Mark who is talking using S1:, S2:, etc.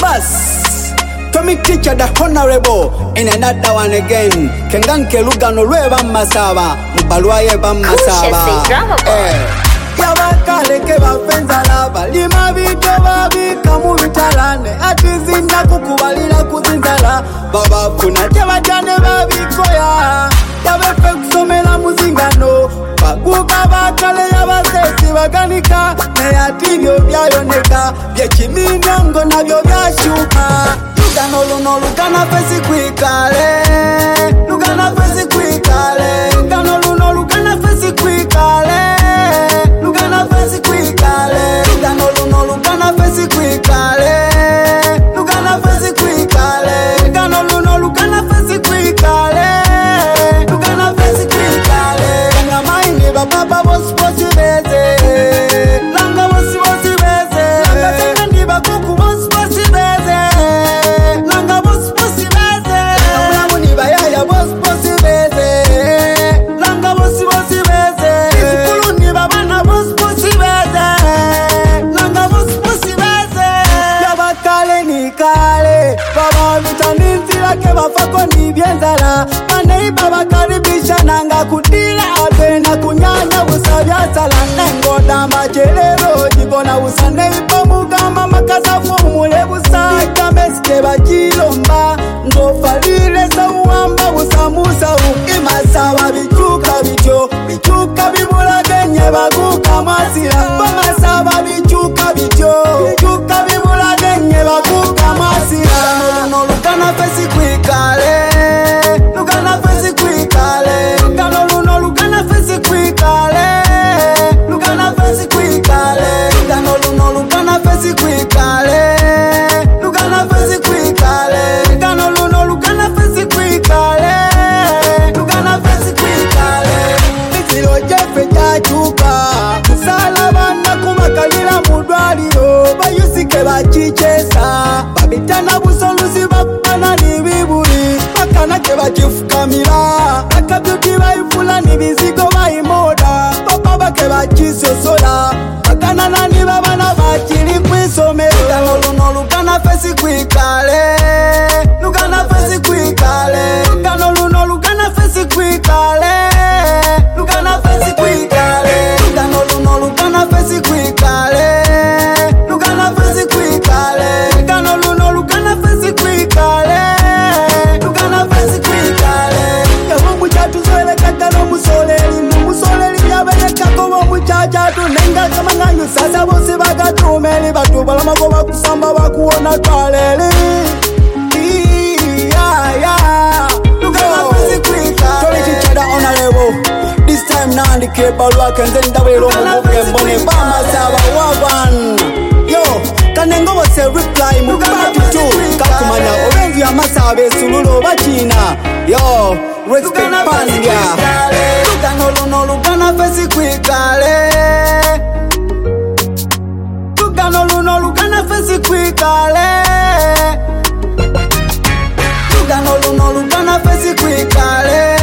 S1: Bus Tommy Teacher the Honorable in another one again. Kenganke Lugano Reva Masaba, Mubaluaye Bamasaba. Yabakale ke bafenza lava lima bito babi kamu bitalane atizinda kukubalira kuzinzala baba kuna tebajane babikoya yabefe kusomela muzingano baguka bakale yabasesi baganika neyatinyo byayoneka byekiminongo nabyo byashuka lugano luno lugana fesi kwikale lugana fesi kwikale lugano luno lugana fesi kwikale lugana fesi kwikale lugano luno lugana fesi kwikale lugana fesi kwikale lugano luno lugana fesi kwikale lugana fesi kwikale nga maini baba bosi beze langa bosi beze langa tenga ndiba kuku bosi beze langa bosi beze langa muni bayaya bosi beze langa bosi beze isukulu ndiba bana bosi beze langa bosi beze yabakale ni kale baba vitaninzira ke bafako ni byenzala baneiba bakaribisha nanga kudila abena kunyanya busabya sala nengoda majerero jibona usaneiba mugama makasafu mule busaka meske bakilomba ngofalile sawamba busamusa imasaba bicuka bibulagenye baguka masira bamasaba bicuka bibulagenye baguka masira no lugana fesi kwikale lugana fesi kwikale lugano luno lugana fesi kwikale lugana fesi kwikale lugano luno lugana fesi kwikale lugana fesi kwikale lugano luno lugana fesi kwikale lugana fesi kwikale mitiro jefe jachuka musalaba nakumakalira mudwaliro bayusike bachichesa babitana busolusi bapana nibibuli bakana ke bachifukamira akabyuti bayifula nibizigo bayimoda papa bake bachisosola bakana nani babana bakiri kwisomero lugano luno lugana fesi kwikale lugana fesi kwikale lugano luno lugana fesi kwikale lugana fesi kwikale lugano luno lugana fesi kwikale lugana fesi kwikale lugano luno lugana fesi kwikale lugana fesi kwikale yabo muchatu zole katalo musoleli yabeleka kobo muchachatu nenga kama nganyu sasa bose bagatumeli batubala magoba kusamba bakuona kaleli lugana fesi kwikale Tony Teacher the Honorable this time nandi kebalwa kenze ndabelo mubuke mbone bamasaba waban yo kanengo bose reply mukati tu kakumanya obenzi amasabe sululo bachina yo respect pandia lugano luno lugana fesi kwikale lugano luno lugana fesi kwikale lugano luno lugana fesi kwikale